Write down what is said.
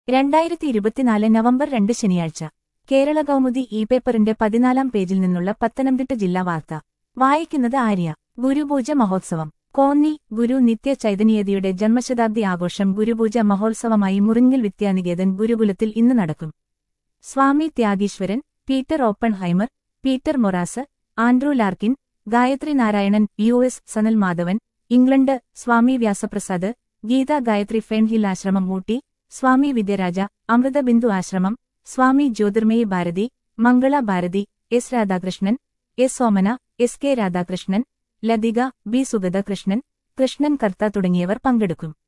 2024 November 2 ശനിയാഴ്ച കേരള കൗമുദി പേപ്പറിന്റെ 14-ാം പേജിൽ നിന്നുള്ള പത്തനംതിട്ട ജില്ലാ വാർത്ത വായിക്കുന്നത് ആര്യ. ഗുരുപൂജ മഹോത്സവം കോന്നി. ഗുരു നിത്യ ചൈതന്യതിയുടെ ജന്മശതാബ്ദി ആഘോഷം ഗുരുപൂജ മഹോത്സവമായി മുറിങ്ങിൽ വിദ്യാനികേതൻ ഗുരുകുലത്തിൽ ഇന്ന് നടക്കും. Swami Tyagishwaran, Peter Oppenheimer, Peter Moraes, Andrew Larkin, Gayatri Narayanan, US Sanal Madhavan, England Swami Vyasaprasad, Geetha Gayatri Fernhill ആശ്രമം ഊട്ടി, സ്വാമി വിദ്യരാജ, അമൃതബിന്ദു ആശ്രമം, സ്വാമി ജ്യോതിർമയി ഭാരതി, മംഗള Bharati, S Radhakrishnan, S സോമന, SK Radhakrishnan, Lathika, B സുഗതകൃഷ്ണൻ, Krishnan കർത്ത തുടങ്ങിയവർ പങ്കെടുക്കും.